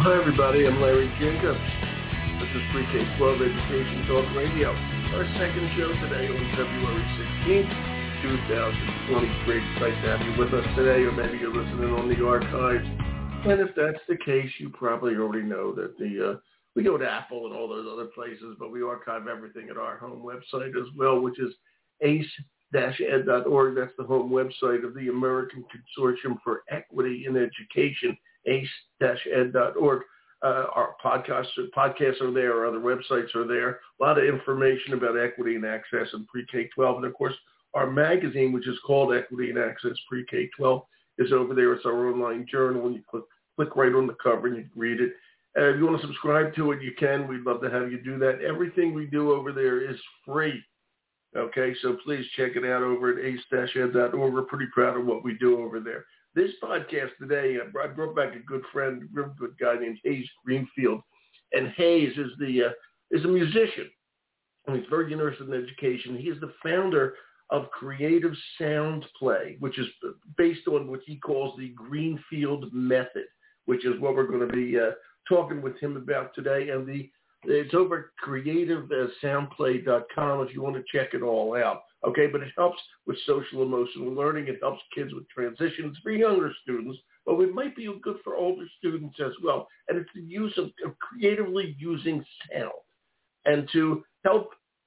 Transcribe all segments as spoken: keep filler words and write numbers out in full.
Hi, everybody. I'm Larry Jacobs. This is Pre-K twelve Education Talk Radio. Our second show today on February sixteenth, twenty twenty-three. Great to have you with us today, or maybe you're listening on the archives. And if that's the case, you probably already know that the uh, we go to Apple and all those other places, but we archive everything at our home website as well, which is ace dash ed dot org. That's the home website of the American Consortium for Equity in Education, ace dash ed dot org. Uh, our podcasts, podcasts are there, our other websites are there. A lot of information about equity and access in pre-K twelve. And, of course, our magazine, which is called Equity and Access Pre-K twelve, is over there. It's our online journal, and you click, click right on the cover and you can read it. Uh, if you want to subscribe to it, you can. We'd love to have you do that. Everything we do over there is free. Okay, so please check it out over at ace dash ed dot org. We're pretty proud of what we do over there. This podcast today, I brought back a good friend, a real good guy named Hayes Greenfield. And Hayes is the uh, is a musician, and he's very interested in education. He is the founder of Creative Sound Play, which is based on what he calls the Greenfield Method, which is what we're going to be uh, talking with him about today. And the it's over at creative sound play dot com if you want to check it all out. Okay, but it helps with social emotional learning. It helps kids with transitions for younger students, but it might be good for older students as well. And it's the use of, of creatively using sound. And to help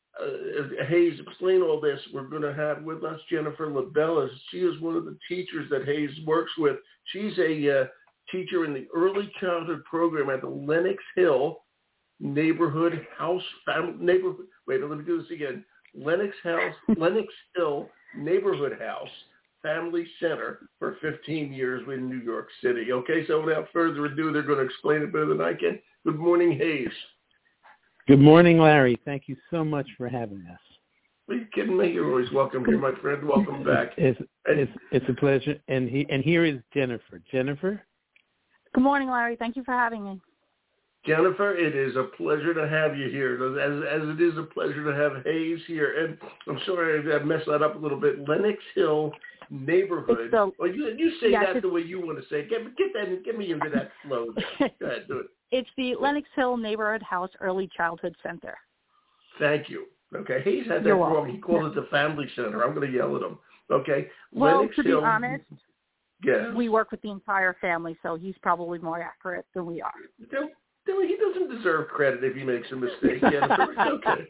uh, Hayes explain all this, we're going to have with us Jennifer LaBella. She is one of the teachers that Hayes works with. She's a uh, teacher in the early childhood program at the Lenox Hill Neighborhood House Family Neighborhood. Wait, let me do this again. Lenox House, Lenox Hill Neighborhood House Family Center for fifteen years in New York City. Okay, so without further ado, they're going to explain it better than I can. Good morning, Hayes. Good morning, Larry. Thank you so much for having us. Are you kidding me? You're always welcome here, my friend. Welcome back. It's, it's, it's a pleasure. And he and here is Jennifer. Jennifer? Good morning, Larry. Thank you for having me. Jennifer, it is a pleasure to have you here, as, as it is a pleasure to have Hayes here. And I'm sorry I messed that up a little bit. Lenox Hill Neighborhood. So, well, you, you say yes, that the way you want to say it. Get, get, that, get me into that flow. Go ahead, do it. It's the Lenox Hill Neighborhood House Early Childhood Center. Thank you. Okay, Hayes had that You're wrong. welcome. He called it the Family Center. I'm going to yell at him. Okay. Well, Lenox to Hill, be honest, yeah. we work with the entire family, so he's probably more accurate than we are. Don't, don't, he doesn't deserve credit if he makes a mistake. Jennifer, it's okay.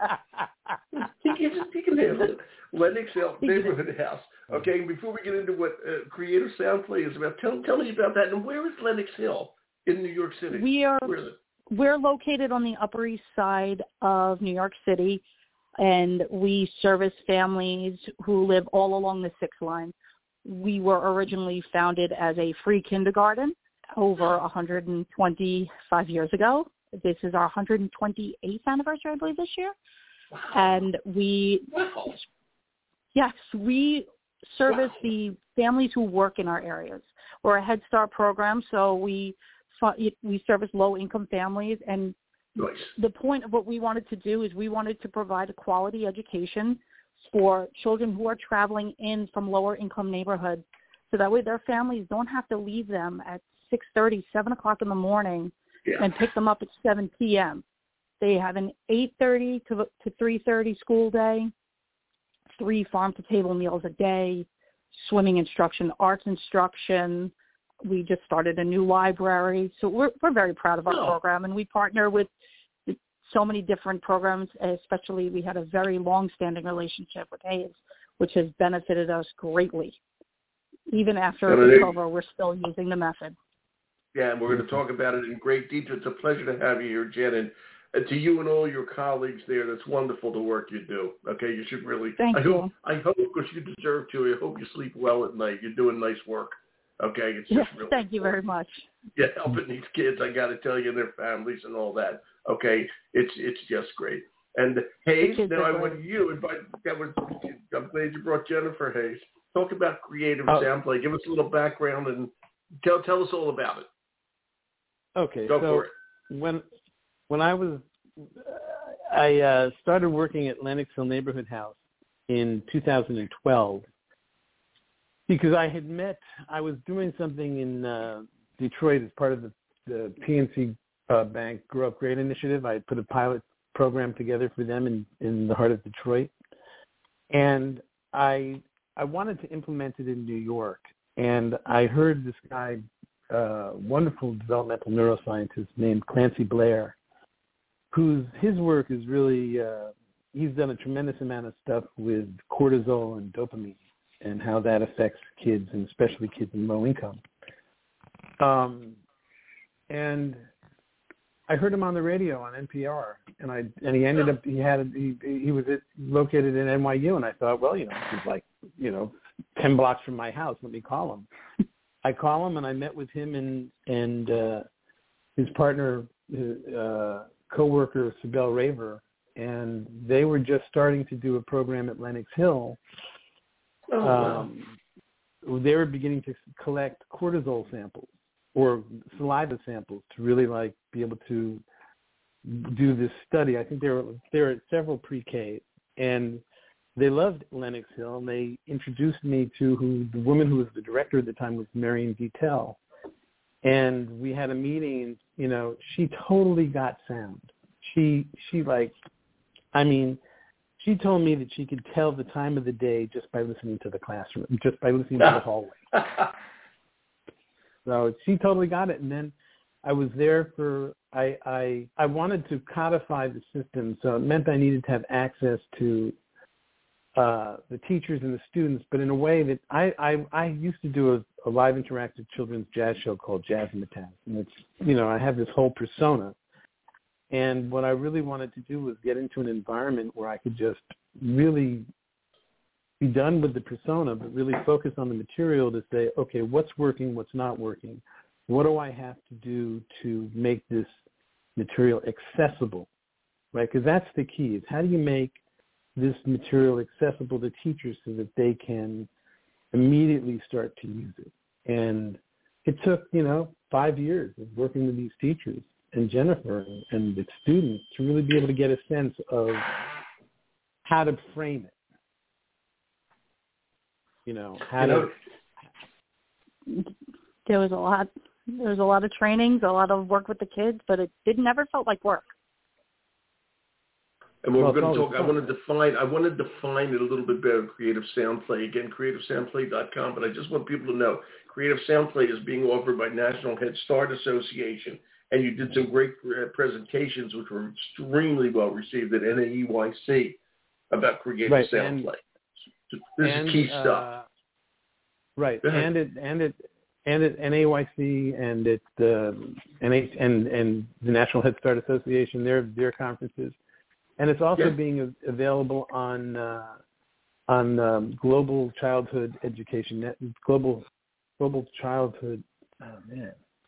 He can, just, he can handle it. Lenox Hill Neighborhood House. Okay, before we get into what uh, Creative Sound Play is about, tell, tell me about that. And where is Lenox Hill in New York City? We are, where is it? We're located on the Upper East Side of New York City, and we service families who live all along the Six Line. We were originally founded as a free kindergarten over one hundred twenty-five years ago. This is our one hundred twenty-eighth anniversary, I believe, this year. Wow. And we, Wow. yes, we service Wow. the families who work in our areas. We're a Head Start program, so we we service low-income families. And Nice. the point of what we wanted to do is we wanted to provide a quality education for children who are traveling in from lower-income neighborhoods, so that way their families don't have to leave them at six thirty, seven o'clock in the morning Yeah. and pick them up at seven p.m. They have an eight thirty to three thirty school day, three farm-to-table meals a day, swimming instruction, arts instruction. We just started a new library. So we're we're very proud of our Oh. program, and we partner with so many different programs, especially we had a very long-standing relationship with Hayes, which has benefited us greatly. Even after And it's I- over, we're still using the method. Yeah, and we're going to talk about it in great detail. It's a pleasure to have you here, Jen. And uh, to you and all your colleagues there, that's wonderful the work you do. Okay, you should really. Thank I you. hope, I hope, because you deserve to. I hope you sleep well at night. You're doing nice work. Okay, it's just Yes, really thank you very important. much. Yeah, helping these kids, I got to tell you, and their families and all that. Okay, it's it's just great. And Hayes, kids now are I great. want you. Invite, that was, I'm glad you brought Jennifer Hayes. Talk about Creative Oh. Sound Play. Give us a little background and tell tell us all about it. Okay, Go so for it. when when I was I uh, started working at Lenox Hill Neighborhood House in two thousand twelve because I had met I was doing something in uh, Detroit as part of the the P N C uh, Bank Grow Up Great initiative. I put a pilot program together for them in, in the heart of Detroit. And I I wanted to implement it in New York. And I heard this guy, uh, wonderful developmental neuroscientist named Clancy Blair, whose his work is really, uh, he's done a tremendous amount of stuff with cortisol and dopamine and how that affects kids, and especially kids in low income. Um, and I heard him on the radio on N P R, and I and he ended up he had he he was at, located in N Y U, and I thought, well, you know, he's like, you know, ten blocks from my house. Let me call him. I call him, and I met with him and and uh, his partner, uh, coworker Sibel Raver, and they were just starting to do a program at Lenox Hill. Oh, wow. Um, they were beginning to collect cortisol samples or saliva samples to really like be able to do this study. I think they were they were at several pre-Ks, and they loved Lenox Hill, and they introduced me to who the woman who was the director at the time was Marion Vittel. And we had a meeting, and, you know, she totally got sound. She, she like, I mean, she told me that she could tell the time of the day just by listening to the classroom, just by listening to the hallway. So she totally got it. And then I was there for, I, I, I wanted to codify the system, so it meant I needed to have access to uh, the teachers and the students, but in a way that I, I, I used to do a, a live interactive children's jazz show called Jazz in the Town. And it's, you know, I have this whole persona. And what I really wanted to do was get into an environment where I could just really be done with the persona, but really focus on the material to say, okay, what's working, what's not working? What do I have to do to make this material accessible, right? Because that's the key, is how do you make this material accessible to teachers so that they can immediately start to use it? And it took, you know, five years of working with these teachers and Jennifer and the students to really be able to get a sense of how to frame it. You know, how to... There was a lot. There was a lot of trainings, a lot of work with the kids, but it did never felt like work. And we're well, going to talk, I want to define, I want to define it a little bit better, Creative Sound Play. Again, creative sound play dot com, but I just want people to know Creative Sound Play is being offered by National Head Start Association, and you did some great presentations which were extremely well received at N A E Y C about Creative right, Sound and, Play. So this and, is key uh, stuff. Right, and it, and it, and at N A E Y C and at the N H and and the National Head Start Association, their their conferences. And it's also yeah. being available on uh, on um, Global Childhood Education Net, Global Global Childhood, oh man,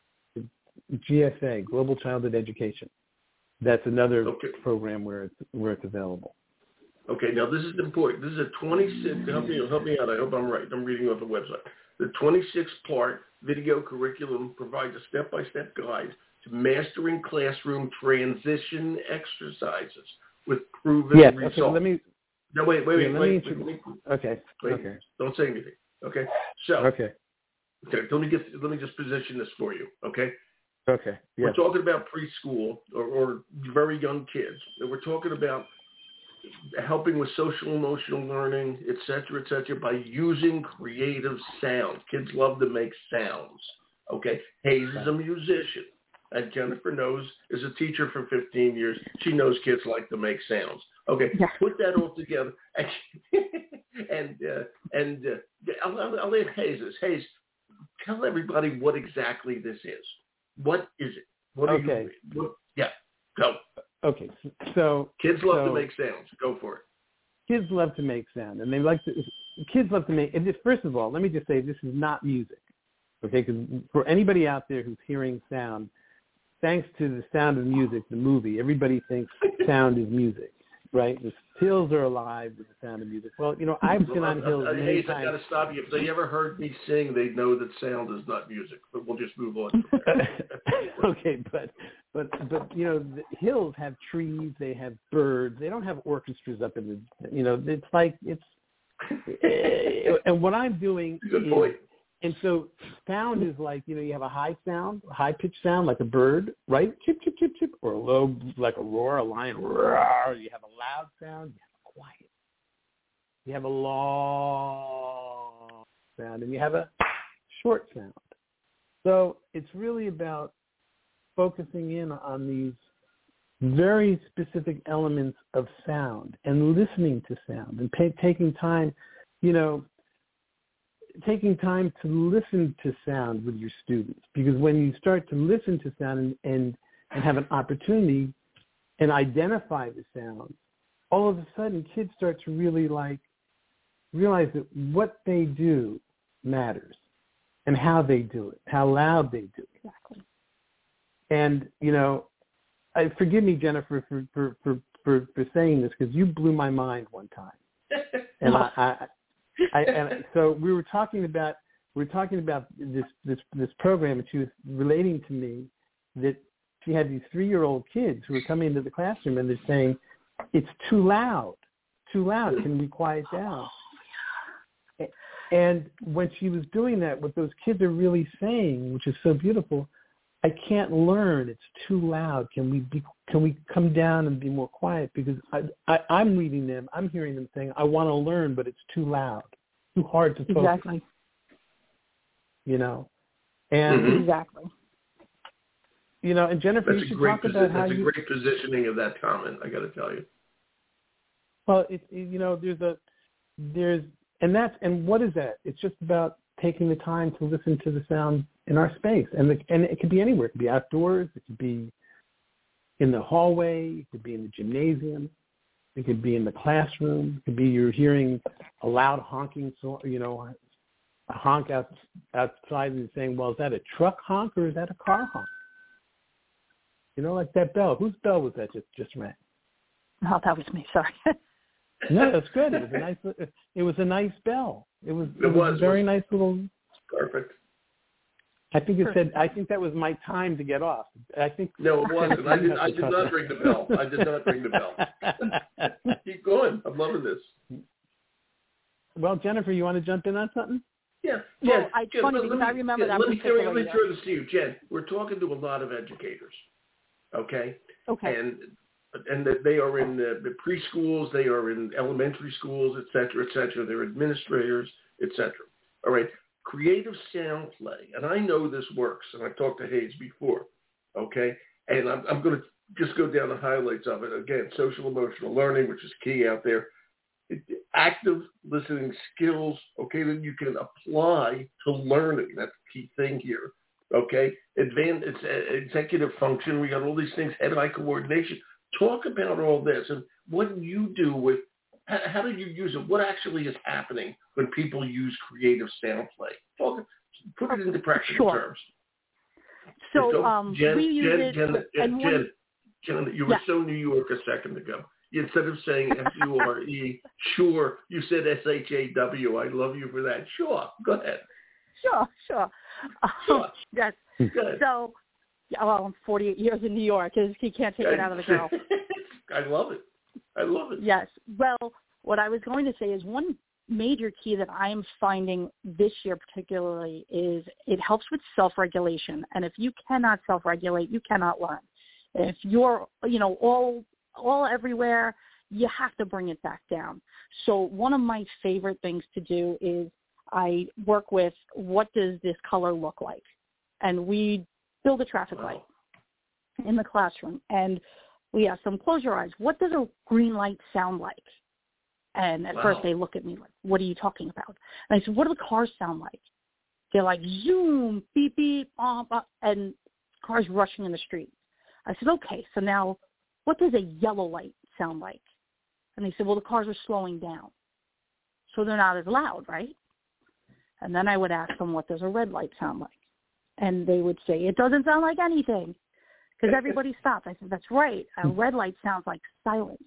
G S A, Global Childhood Education. That's another okay. program where it's where it's available. Okay, now this is important. This is a twenty-six. Help me help me out. I hope I'm right. I'm reading off the website. The twenty-six part video curriculum provides a step-by-step guide to mastering classroom transition exercises with proven yes, results. Okay, let me. No, wait, wait, yeah, wait, wait, wait, wait, wait. Okay. Wait, okay. Don't say anything. Okay. So. Okay. Okay. Let me get. Let me just position this for you. Okay. Okay. Yes. We're talking about preschool or, or very young kids. And we're talking about helping with social emotional learning, et cetera, et cetera, by using creative sounds. Kids love to make sounds. Okay. Hayes is a musician. And Jennifer knows, is a teacher for fifteen years. She knows kids like to make sounds. Okay, yeah. Put that all together, and and, uh, and uh, I'll, I'll, I'll let Hayes this. Hayes, tell everybody what exactly this is. What is it? What are okay. you? What, yeah, go. Okay, so kids love so, to make sounds. Go for it. Kids love to make sound, and they like to. Kids love to make. And just, first of all, let me just say this is not music. Okay, because for anybody out there who's hearing sound, thanks to The Sound of Music, the movie, everybody thinks sound is music, right? The hills are alive with the sound of music. Well, you know, I've been on hills many Hayes, times. I've got to stop you. If they ever heard me sing, they'd know that sound is not music. But we'll just move on from there. Okay, but, but, but, you know, the hills have trees, they have birds. They don't have orchestras up in the, you know, it's like, it's, and what I'm doing Good is point. and so sound is like, you know, you have a high sound, a high-pitched sound like a bird, right? Chip, chip, chip, chip. Or a low, like a roar, a lion, roar. You have a loud sound, you have a quiet. You have a long sound, and you have a short sound. So it's really about focusing in on these very specific elements of sound and listening to sound and pay, taking time, you know, taking time to listen to sound with your students. Because when you start to listen to sound and, and, and have an opportunity and identify the sounds, all of a sudden kids start to really like realize that what they do matters and how they do it, how loud they do it. Exactly. And, you know, I, forgive me, Jennifer, for, for, for, for, for saying this, because you blew my mind one time. And I, I, I and so we were talking about we were talking about this, this, this program, and she was relating to me that she had these three-year-old kids who were coming into the classroom, and they're saying, it's too loud, too loud, can we quiet down? And when she was doing that, what those kids are really saying, which is so beautiful, I can't learn. It's too loud. Can we be? Can we come down and be more quiet? Because I, I, I'm reading them. I'm hearing them saying, I want to learn, but it's too loud, too hard to focus. Exactly. You know, and mm-hmm. exactly. You know, and Jennifer, that's you should great talk posi- about how that's you. That's a great positioning of that comment. I got to tell you. Well, it, it, you know, there's a, there's, and that's, and what is that? It's just about taking the time to listen to the sound in our space. And the, and it could be anywhere. It could be outdoors. It could be in the hallway. It could be in the gymnasium. It could be in the classroom. It could be you're hearing a loud honking, so you know, a honk out, outside and saying, well, is that a truck honk or is that a car honk? You know, like that bell. Whose bell was that just, just rang? Oh, that was me. Sorry. No, that's good. It was a nice. It was a nice bell. It was. It, it was, was a very was nice little. Perfect. I think it said. I think that was my time to get off. I think. No, it wasn't. I did. I did not ring the bell. I did not ring the bell. Keep going. I'm loving this. Well, Jennifer, you want to jump in on something? Yeah. Well, Jen, I, Jen, funny let, because let I me, remember yeah, that let me, particular let me year. throw this to you, Jen. We're talking to a lot of educators, okay? Okay. And and that they are in the, the preschools, they are in elementary schools, et cetera, et cetera. They're administrators, et cetera. All right. Creative sound play, and I know this works, and I've talked to Hayes before, okay? And I'm, I'm going to just go down the highlights of it. Again, social emotional learning, which is key out there. It, active listening skills, okay, that you can apply to learning. That's the key thing here, okay? Advanced, it's uh, executive function. We got all these things, head-eye coordination. Talk about all this and what you do with, how, how do you use it? What actually is happening when people use creative sound play? Talk, put it into practical sure. terms. So, so um, Jen, we use Jen, it. Jen, and Jen, one, Jen, you were yeah. so New York a second ago. Instead of saying S U R E, sure, you said S H A W. I love you for that. Sure, go ahead. Sure, sure. Sure. Um, yes. Good. So, yeah, well, I'm forty-eight years in New York. He can't take it out of the girl. I love it. I love it. Yes. Well, what I was going to say is one major key that I'm finding this year particularly is it helps with self-regulation. And if you cannot self-regulate, you cannot learn. If you're, you know, all all everywhere, you have to bring it back down. So one of my favorite things to do is I work with what does this color look like? And we build a traffic light in the classroom. And we ask them, close your eyes. What does a green light sound like? And at wow. first they look at me like, what are you talking about? And I said, what do the cars sound like? They're like, zoom, beep, beep, uh, uh, and cars rushing in the street. I said, okay, so now what does a yellow light sound like? And they said, well, the cars are slowing down. So they're not as loud, right? And then I would ask them, what does a red light sound like? And they would say, it doesn't sound like anything. Because everybody stopped. I said, that's right. A red light sounds like silence.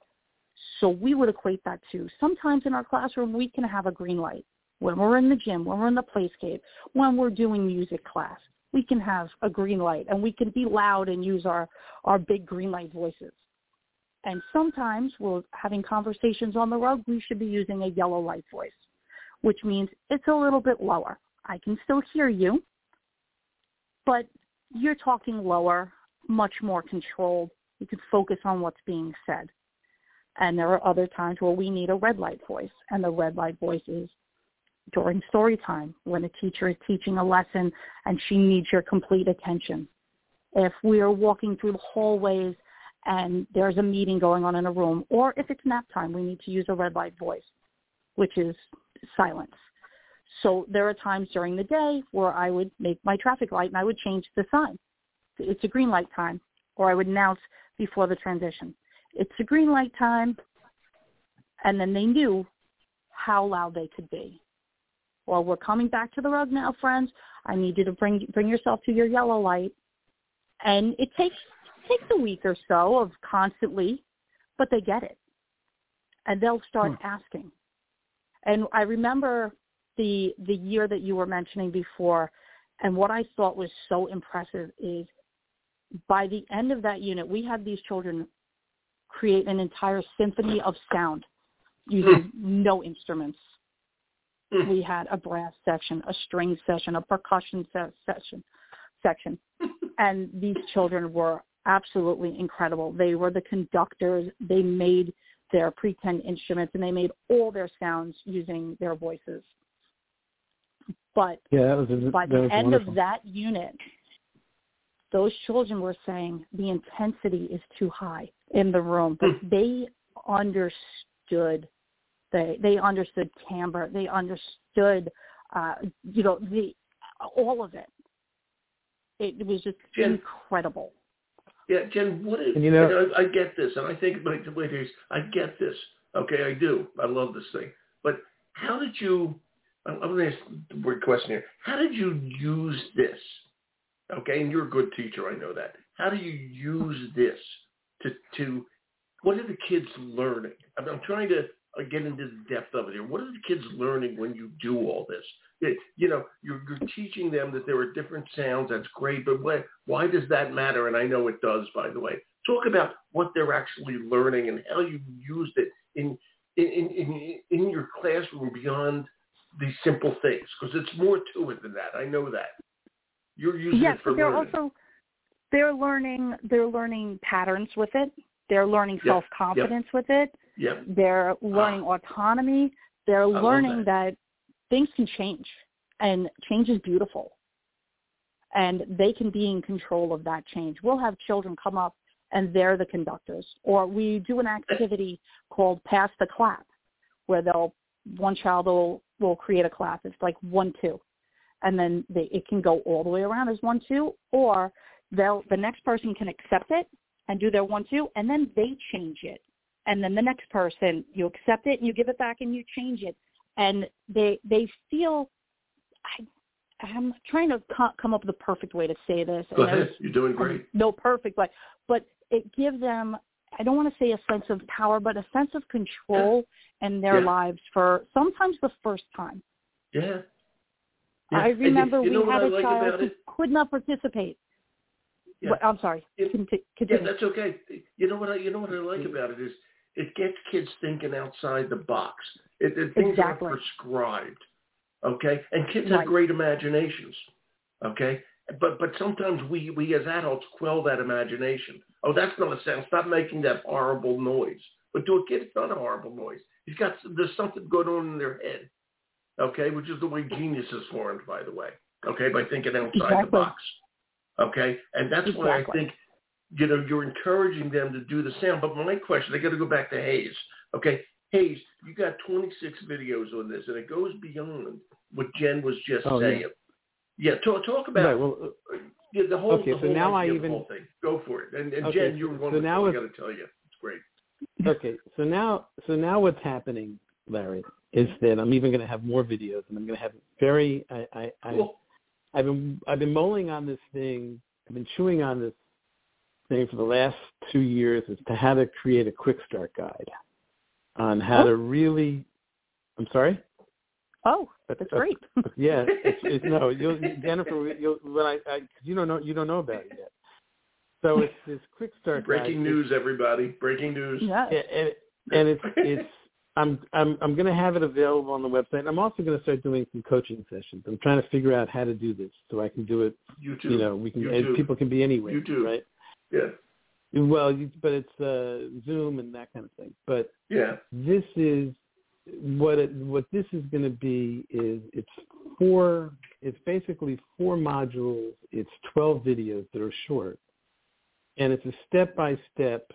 So we would equate that to sometimes in our classroom, we can have a green light. When we're in the gym, when we're in the playscape, when we're doing music class, we can have a green light and we can be loud and use our, our big green light voices. And sometimes we're having conversations on the road, we should be using a yellow light voice, which means it's a little bit lower. I can still hear you, but you're talking lower, much more controlled. You can focus on what's being said. And there are other times where we need a red light voice, and the red light voice is during story time when a teacher is teaching a lesson and she needs your complete attention. If we are walking through the hallways and there's a meeting going on in a room, or if it's nap time, we need to use a red light voice, which is silence. So there are times during the day where I would make my traffic light and I would change the sign. It's a green light time, or I would announce before the transition, it's a green light time, and then they knew how loud they could be. Well, we're coming back to the rug now, friends. I need you to bring bring yourself to your yellow light. And it takes takes a week or so of constantly, but they get it. And they'll start hmm. asking. And I remember the the year that you were mentioning before, and what I thought was so impressive is by the end of that unit, we had these children create an entire symphony of sound using no instruments. We had a brass section, a string section, a percussion se- section, section, and these children were absolutely incredible. They were the conductors. They made their pretend instruments, and they made all their sounds using their voices. But yeah, that was, by that the was end wonderful. of that unit, those children were saying the intensity is too high in the room, but they understood. They they understood timbre. They understood, uh, you know, the all of it. It, it was just Jen, incredible. Yeah, Jen, what is, you know, I, I get this, and I think, like, the way it is, I get this. Okay, I do. I love this thing. But how did you, I'm going to ask the word question here. How did you use this? Okay, and you're a good teacher, I know that. How do you use this to, to what are the kids learning? I'm, I'm trying to uh, get into the depth of it here. What are the kids learning when you do all this? It, you know, you're, you're teaching them that there are different sounds. That's great, but why, why does that matter? And I know it does, by the way. Talk about what they're actually learning and how you used it in in in, in your classroom beyond these simple things, because it's more to it than that. I know that. You're using yes, it for but they're learning. also they're learning they're learning patterns with it. They're learning yep. self-confidence yep. with it. Yep. They're learning ah. autonomy. They're I learning that. that things can change, and change is beautiful. And they can be in control of that change. We'll have children come up, and they're the conductors. Or we do an activity called Pass the Clap, where they'll one child will, will create a clap. It's like one, two. And then they, it can go all the way around as one, two, or they'll the next person can accept it and do their one, two, and then they change it. And then the next person, you accept it and you give it back and you change it. And they they feel, I, I'm trying to co- come up with the perfect way to say this. Go ahead. You're doing great. No perfect way. But it gives them, I don't want to say a sense of power, but a sense of control yeah. in their yeah. lives for sometimes the first time. Yeah. yeah. I remember you, you we had a like child who it? could not participate. Yeah. Well, I'm sorry. It, Continue. Yeah, that's okay. You know what I, you know what I like about it is it gets kids thinking outside the box. It, it, things exactly. aren't prescribed, okay? And kids right. have great imaginations, okay? But but sometimes we, we as adults quell that imagination. Oh, that's not a sound. Stop making that horrible noise. But to a kid, it's not a horrible noise. He's got there's something going on in their head, okay? Which is the way genius is formed, by the way, okay? By thinking outside exactly. the box, okay? And that's exactly. why I think. You know, you're encouraging them to do the sound. But my question, I got to go back to Hayes. Okay, Hayes, you got twenty-six videos on this, and it goes beyond what Jen was just oh, saying. Yeah, yeah talk, talk about right, well, yeah, the whole, okay, the so whole now idea I of the even, whole thing. Go for it. And, and okay, Jen, you're so, wonderful. so now I got to tell you, it's great. Okay, so now, so now what's happening, Larry, is that I'm even going to have more videos, and I'm going to have very, I, I, I cool. I've been, I've been mulling on this thing. I've been chewing on this thing for the last two years as to how to create a quick start guide on how oh. to really. I'm sorry. Oh, that's great. Uh, yeah, it's, it's, no, you'll, Jennifer, you'll, when I, I, you don't know, you don't know about it yet. So it's this quick start Breaking guide. news, everybody! Breaking news. Yeah, and, and it's it's I'm I'm I'm going to have it available on the website. I'm also going to start doing some coaching sessions. I'm trying to figure out how to do this so I can do it. YouTube. You know, we can. YouTube. People can be anywhere. YouTube. Right? Yeah. Well, you, but it's uh, Zoom and that kind of thing. But yeah, this is what it, what this is going to be is it's four. It's basically four modules. It's twelve videos that are short, and it's a step by step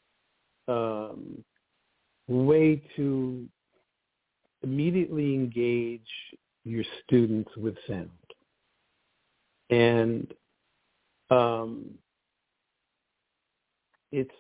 way to immediately engage your students with sound. And um, it's,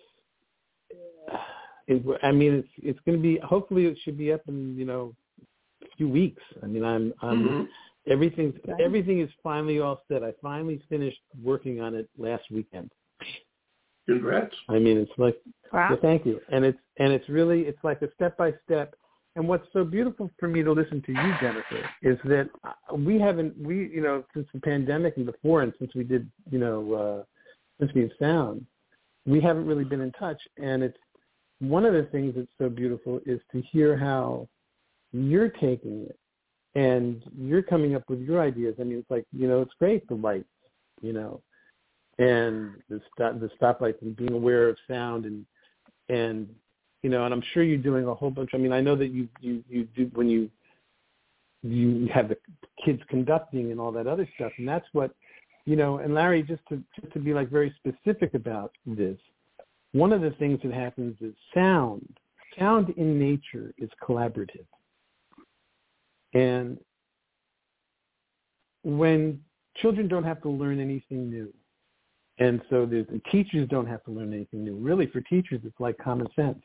it, I mean, it's it's going to be. Hopefully, it should be up in you know a few weeks. I mean, I'm, I'm mm-hmm. everything's everything is finally all set. I finally finished working on it last weekend. Congrats! I mean, it's like, wow. well, thank you, and it's and it's really it's like a step by step. And what's so beautiful for me to listen to you, Jennifer, is that we haven't we you know since the pandemic and before, and since we did you know uh, since we have sound, we haven't really been in touch. And it's one of the things that's so beautiful is to hear how you're taking it and you're coming up with your ideas. I mean, it's like you know, it's great the lights, you know. And the stop, the stoplights and being aware of sound and and you know, and I'm sure you're doing a whole bunch. I mean, I know that you you, you do when you you have the kids conducting and all that other stuff, and that's what you know. And Larry, just to just to be like very specific about this, one of the things that happens is sound. Sound in nature is collaborative, and when children don't have to learn anything new. And so the teachers don't have to learn anything new. Really, for teachers, it's like common sense.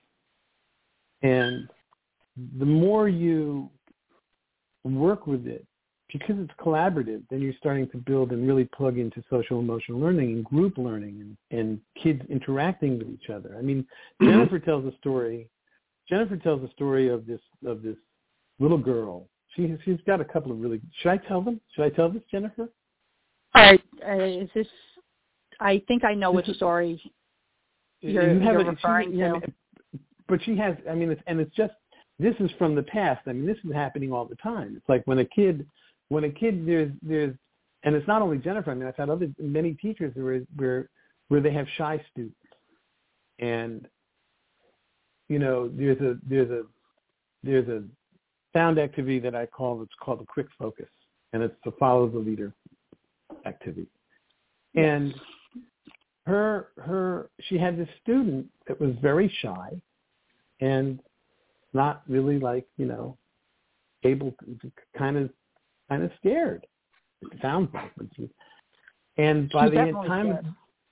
And the more you work with it, because it's collaborative, then you're starting to build and really plug into social emotional learning and group learning and, and kids interacting with each other. I mean, Jennifer tells a story. Jennifer tells a story of this of this little girl. She she's got a couple of really. Should I tell them? Should I tell this, Jennifer? All right. Uh, is this? I think I know which story you're, you have you're a, referring she, to. Yeah, but she has, I mean, it's, and it's just, this is from the past. I mean, this is happening all the time. It's like when a kid, when a kid, there's, there's, and it's not only Jennifer. I mean, I've had other, many teachers where, where, where they have shy students. And, you know, there's a, there's a, there's a sound activity that I call, it's called a quick focus. And it's the follow the leader activity. And her, her, she had this student that was very shy and not really like, you know, able to, kind of, kind of scared. It sounds like. And by she the time, did.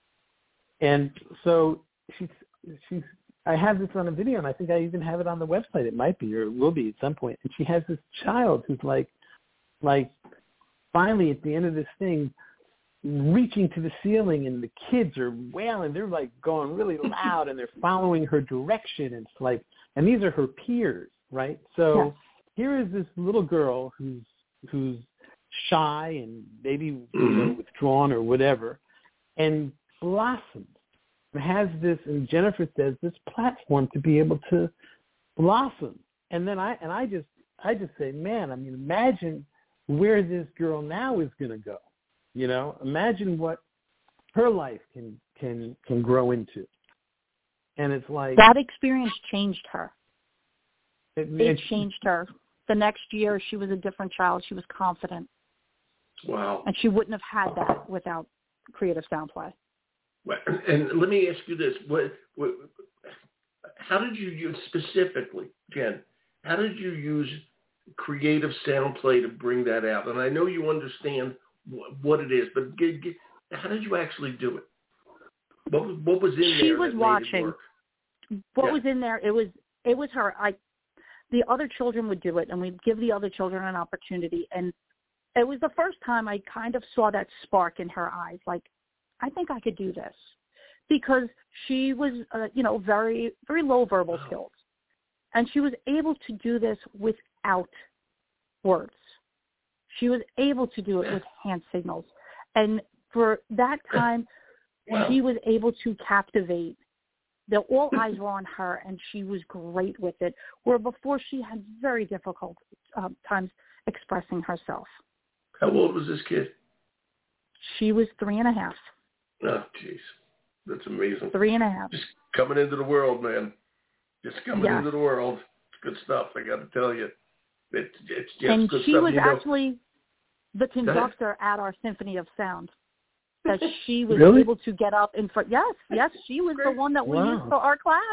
and so she's, she's, I have this on a video, and I think I even have it on the website. It might be, or it will be at some point. And she has this child who's like, like, finally at the end of this thing, reaching to the ceiling, and the kids are wailing. They're like going really loud, and they're following her direction. It's like, and these are her peers, right? So yeah. Here is this little girl who's who's shy and maybe you know, withdrawn or whatever, and blossoms. And has this, and Jennifer says, this platform to be able to blossom. And then I and I just I just say, man, I mean, imagine where this girl now is going to go. You know, imagine what her life can can can grow into. And it's like that experience changed her. It, it, it changed her. The next year, she was a different child. She was confident. Wow. And she wouldn't have had that without Creative Sound Play. And let me ask you this: what, what, how did you use specifically, Jen? How did you use Creative Sound Play to bring that out? And I know you understand what it is, but get, get, how did you actually do it? What, what was in there? She was that watching. Made it work? What yeah. was in there? It was it was her. I, the other children would do it, and we'd give the other children an opportunity. And it was the first time I kind of saw that spark in her eyes, like, I think I could do this, because she was, uh, you know, very very low verbal wow. skills, and she was able to do this without words. She was able to do it with hand signals. And for that time, wow. she was able to captivate the all eyes were on her, and she was great with it, where before she had very difficult uh, times expressing herself. How old was this kid? She was three and a half. Oh, jeez. That's amazing. Three and a half. Just coming into the world, man. Just coming yes. into the world. It's good stuff, I got to tell you. It, it's just and good she stuff. was you know, actually the conductor at our Symphony of Sound. That she was really? able to get up in front. Yes, yes, she was the one that we wow. used for our class.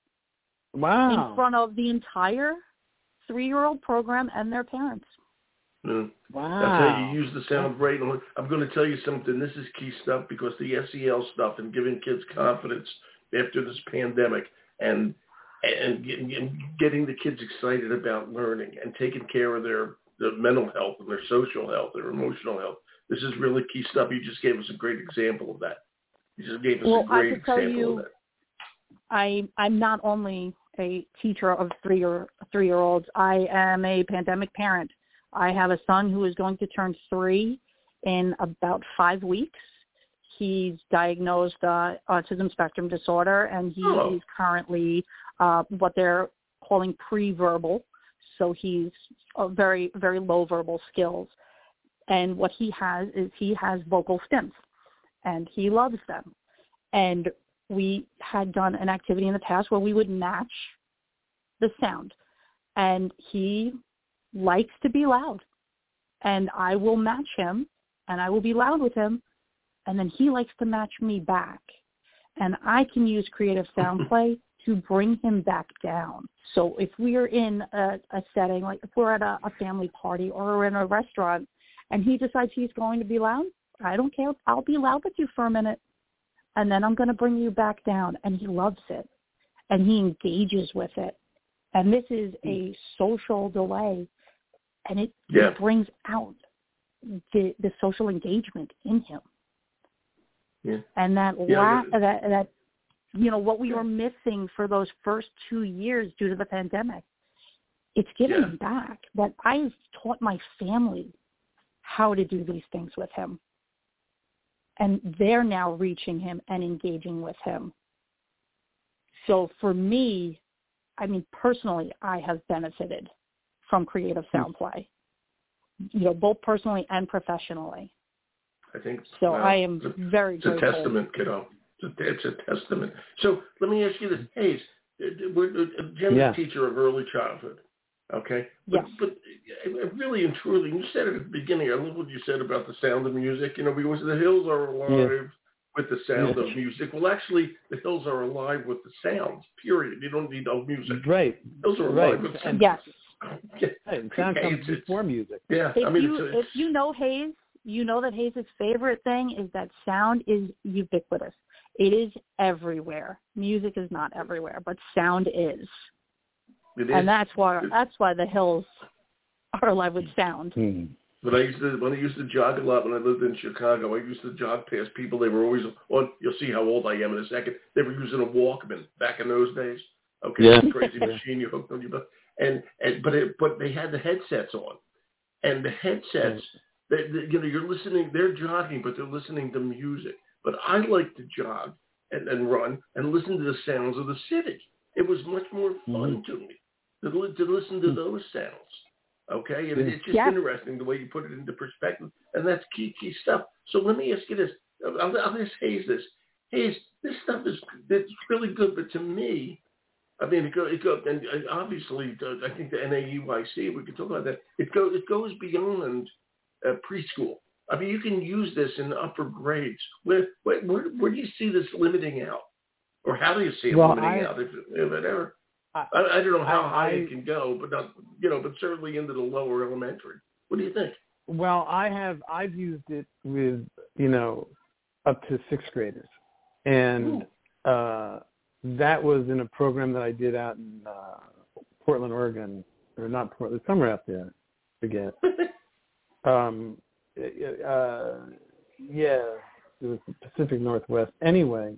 Wow. In front of the entire three-year-old program and their parents. Mm. Wow. I'll tell you, you use the sound great. I'm going to tell you something. This is key stuff because the S E L stuff and giving kids confidence after this pandemic and and getting the kids excited about learning and taking care of their, their mental health and their social health, their emotional health. This is really key stuff. You just gave us a great example of that. You just gave us well, a great I could tell example you, of that. I, I'm not only a teacher of three or three-year-olds. I am a pandemic parent. I have a son who is going to turn three in about five weeks. He's diagnosed uh, autism spectrum disorder, and he oh. is currently uh, what they're calling pre-verbal. So he's uh, very, very low verbal skills. And what he has is he has vocal stints, and he loves them. And we had done an activity in the past where we would match the sound. And he likes to be loud. And I will match him, and I will be loud with him, and then he likes to match me back. And I can use Creative Sound Play to bring him back down. So if we're in a, a setting, like if we're at a, a family party or we're in a restaurant, and he decides he's going to be loud, I don't care. I'll be loud with you for a minute, and then I'm going to bring you back down. And he loves it, and he engages with it. And this is a social delay, and it, yeah. it brings out the, the social engagement in him. Yeah. And that, yeah, la- that, that, you know, what we were missing for those first two years due to the pandemic, it's given yeah. him back. But I've taught my family how to do these things with him. And they're now reaching him and engaging with him. So for me, I mean, personally, I have benefited from Creative Sound Play, you know, both personally and professionally. I think so. Well, I am it's a, very it's grateful. a testament, kiddo. It's a, it's a testament. So let me ask you this, Hayes. Jim's yeah. a teacher of early childhood, okay? But, yes. but really and truly, you said it at the beginning, I love what you said about the sound of music. You know, because the hills are alive yeah. with the sound yeah. of music. Well, actually, the hills are alive with the sounds, period. You don't need no music. Right. Hills are right. alive with sound. Yes. Yeah. Right. Sound Hey, comes it's, before music. Yeah. If I mean, you it's, it's, if you know Hayes, you know that Hayes' favorite thing is that sound is ubiquitous. It is everywhere. Music is not everywhere, but sound is. It is. And that's why It, that's why the hills are alive with sound. Hmm. When I used to when I used to jog a lot when I lived in Chicago, I used to jog past people. They were always on. You'll see how old I am in a second. They were using a Walkman back in those days. Okay, yeah. crazy machine you hooked on your butt. And and but it, but they had the headsets on, and the headsets. They, they, you know, you're listening. They're jogging, but they're listening to music. But I like to jog and, and run and listen to the sounds of the city. It was much more fun mm-hmm. to me to, to listen to those sounds. Okay, and yeah. it's just yeah. interesting the way you put it into perspective, and that's key, key stuff. So let me ask you this: I'll, I'll ask Hayes this. Hayes, this stuff is it's really good, but to me, I mean, it goes, it goes and obviously, I think the N A E Y C. We can talk about that. It goes, it goes beyond uh, preschool. I mean, you can use this in upper grades. Where, where, where, where do you see this limiting out, or how do you see it well, limiting I, out? If, if it ever. I, I, I don't know how I, high I, it can go, but not, you know, but certainly into the lower elementary. What do you think? Well, I have I've used it with you know up to sixth graders, and uh, that was in a program that I did out in uh, Portland, Oregon, or not Portland, somewhere out there. I forget. um, uh, yeah, it was the Pacific Northwest. Anyway.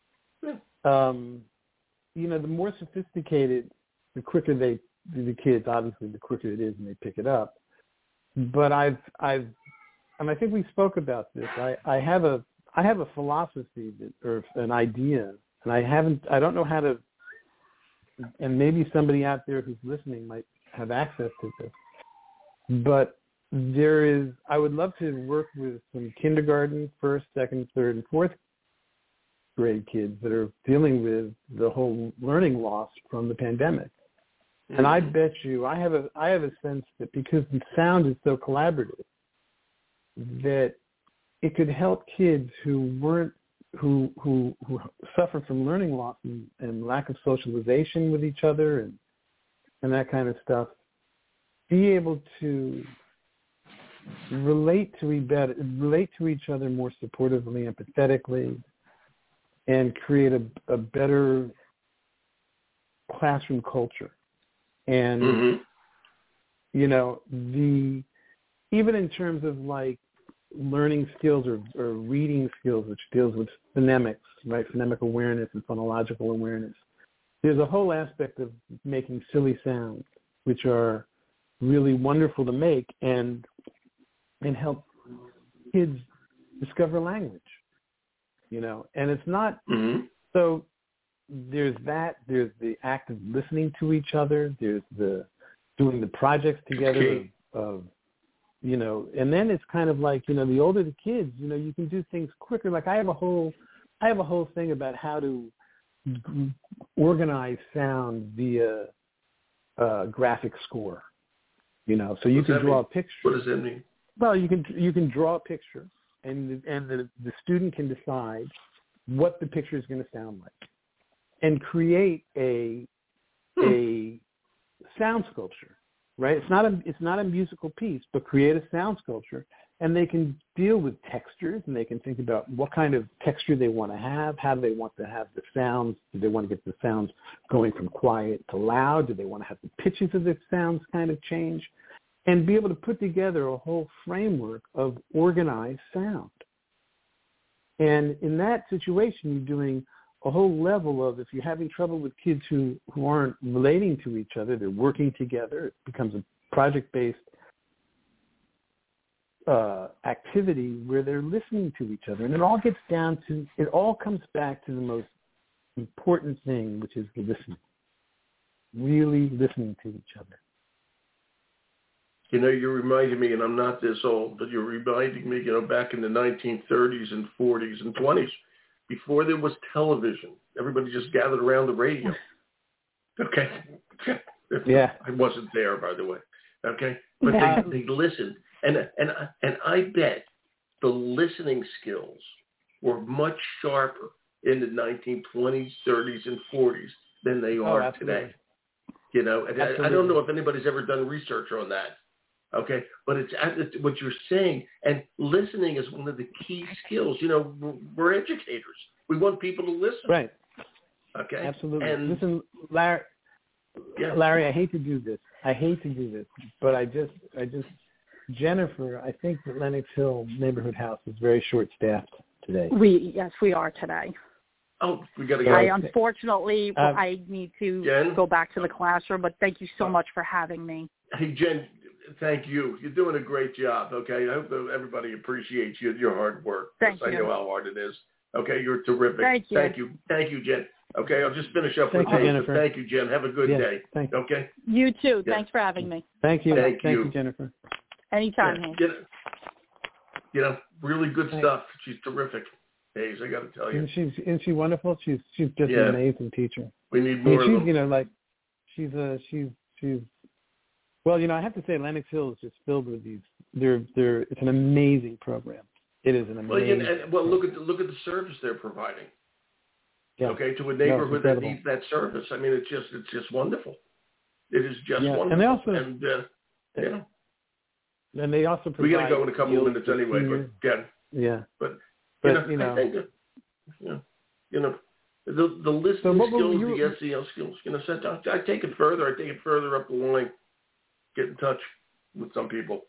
Um, you know, the more sophisticated, the quicker they, the kids, obviously, the quicker it is and they pick it up. But I've, I've, and I think we spoke about this. I, I have a, I have a philosophy that, or an idea and I haven't, I don't know how to, and maybe somebody out there who's listening might have access to this, but there is, I would love to work with some kindergarten, first, second, third, and fourth grade kids that are dealing with the whole learning loss from the pandemic. And I bet you, I have a, I have a sense that because the sound is so collaborative, that it could help kids who weren't, who who, who suffer from learning loss and, and lack of socialization with each other and and that kind of stuff, be able to relate to each other, relate to each other more supportively, empathetically, and create a, a better classroom culture. And, mm-hmm. you know, the even in terms of like learning skills or, or reading skills, which deals with phonemics, right, phonemic awareness and phonological awareness, there's a whole aspect of making silly sounds, which are really wonderful to make and and help kids discover language, you know. And it's not mm-hmm. so. There's that. There's the act of listening to each other. There's the doing the projects together of, of, you know, and then it's kind of like, you know, the older the kids, you know, you can do things quicker. Like I have a whole, I have a whole thing about how to organize sound via uh, graphic score, you know, so you can draw mean? a picture. What does that mean? Well, you can you can draw a picture, and and the, the student can decide what the picture is going to sound like, and create a a sound sculpture, right? It's not a it's not a musical piece, but create a sound sculpture, and they can deal with textures, and they can think about what kind of texture they want to have, how do they want to have the sounds, do they want to get the sounds going from quiet to loud, do they want to have the pitches of the sounds kind of change, and be able to put together a whole framework of organized sound. And in that situation, you're doing a whole level of, if you're having trouble with kids who, who aren't relating to each other, they're working together, it becomes a project-based uh, activity where they're listening to each other. And it all gets down to, it all comes back to the most important thing, which is the listening, really listening to each other. You know, you're reminding me, and I'm not this old, but you're reminding me, you know, back in the nineteen thirties and forties and twenties, before there was television, everybody just gathered around the radio. Okay? Yeah. I wasn't there, by the way. Okay? But Yeah. they, they listened. And, and, and I bet the listening skills were much sharper in the nineteen twenties, thirties, and forties than they are oh, today. You know, and I, I don't know if anybody's ever done research on that. Okay, but it's, it's what you're saying, and listening is one of the key skills. You know, we're, we're educators. We want people to listen. Right. Okay. Absolutely. And, Listen, Larry, yeah. Larry, I hate to do this. I hate to do this, but I just, I just, Jennifer, I think that Lenox Hill Neighborhood House is very short-staffed today. We yes, we are today. Oh, we got to go. I unfortunately, um, I need to Jen? go back to the classroom, but thank you so much for having me. Hey, Jen, thank you. You're doing a great job, okay? I hope that everybody appreciates you, your hard work. Thank I you. know how hard it is. Okay, you're terrific. Thank you. Thank you. Thank you, Jen. Okay, I'll just finish up Thank with you, Dave. Jennifer. Thank you, Jen. Have a good Yes, day. thank you. Okay? You too. Yes. Thanks for having me. Thank you. Thank Thank you. you, Jennifer. Anytime, Yeah, Hank. you, know, you know, really good Thanks. stuff. She's terrific. Hayes, I got to tell you. Isn't she, isn't she wonderful? She's she's just Yeah. an amazing teacher. We need I more mean, of she's, them. you know, like, she's a, she's, she's, well, you know, I have to say Lenox Hill is just filled with these, they're, they're, it's an amazing program. It is an amazing Well, you know, and, well look at the, look at the service they're providing. yeah. Okay, to a No, neighborhood that incredible. needs that service. I mean, it's just it's just wonderful. It is just Yeah. wonderful. And they also, and uh, you know, and they also provide. we got to go in a couple of deals minutes for anyway. seniors. But yeah, Yeah. but, But, you know, you know, I think that, you know, you know, the the listening So what skills, will you- the S E L skills. You know, set down, I take it further. I take it further up the line. Get in touch with some people.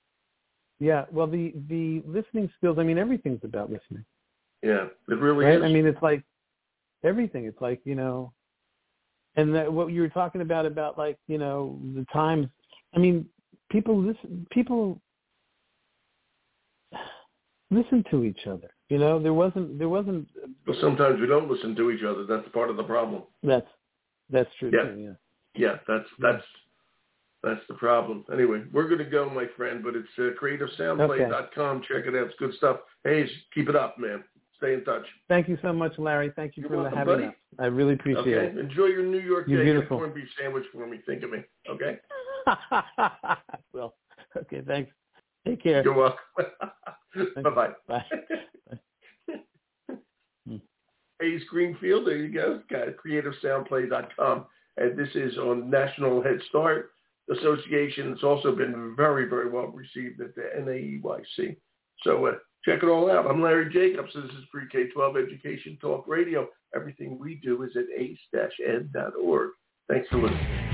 yeah. Well, the, the listening skills, I mean, everything's about listening. Yeah, it really Right? is. I mean, it's like everything. It's like, you know, and that, what you were talking about, about like, you know, the times, I mean, people listen, people, listen to each other. You know, there wasn't, there wasn't. Well, sometimes we don't listen to each other. That's part of the problem. That's, that's true yeah. too, yeah. Yeah, that's, that's, that's the problem. Anyway, we're going to go, my friend, but it's uh, creative sound play dot com. Okay. Check it out. It's good stuff. Hayes, keep it up, man. Stay in touch. Thank you so much, Larry. Thank you You're for welcome, having buddy. us. I really appreciate okay. it. Enjoy your New York You're Day. beautiful. Get a corned beef sandwich for me. Think of me. Okay? Well, okay, thanks. Take care. You're welcome. Bye-bye. Bye. Hayes Greenfield, there you go. Got it. creative sound play dot com. And this is on National Head Start Association. It's also been very, very well received at the N A E Y C. So uh, check it all out. I'm Larry Jacobs. This is Pre-K twelve Education Talk Radio. Everything we do is at ace dash ed dot org. Thanks for listening.